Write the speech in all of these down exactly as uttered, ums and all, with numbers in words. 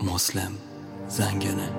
مسلم زنگنه.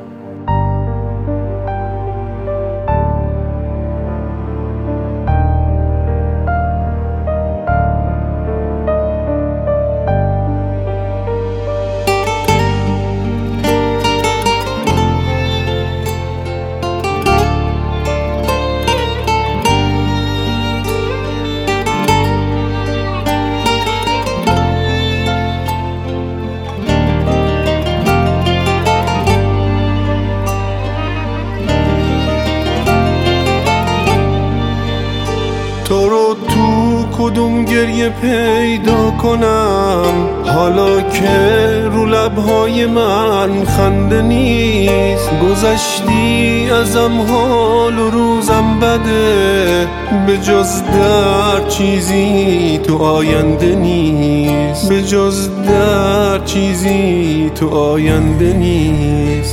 تو رو تو کدوم گریه پیدا کنم، حالا که رو لبهای من خنده نیست. گذشتی ازم، حال و روزم بده، به جز در چیزی تو آینده نیست. به جز در چیزی تو آینده نیست.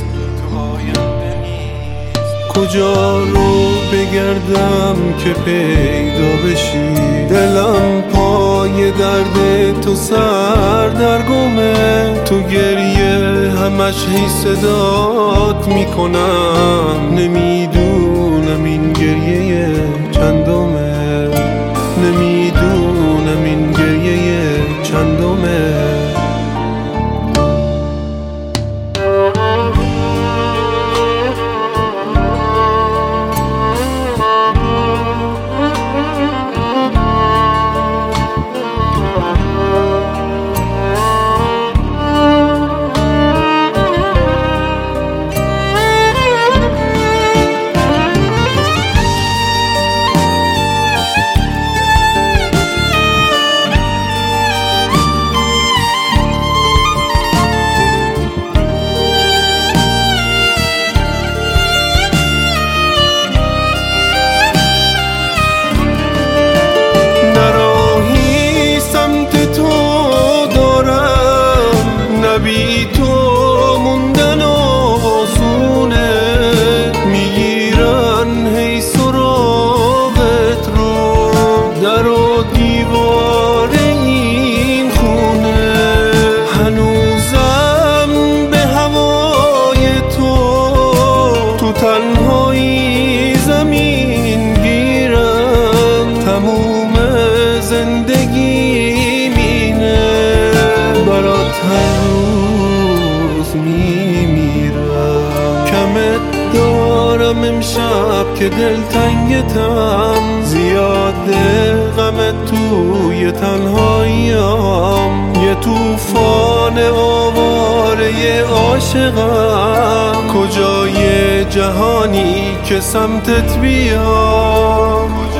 کجا رو بگردم که پیدا بشی؟ دلم پای درد تو سردرگمه. تو گریه همش هی صدات میکنم، نمیدونم این گریه چندمه. نمیدونم این گریه چندمه. بی تو موندن آسونه، میگیرن هی سراغت رو. در و دیوار این خونه هنوزم به هوای تو. تو تنهایی زمین گیرم، تموم زندگی مینه برات. هر میمیرم کمت دارم امشب که دلتنگتم، زیاده غمت توی تنهاییم. یه توفان آواره عاشقم، کجای جهانی که سمتت بیام.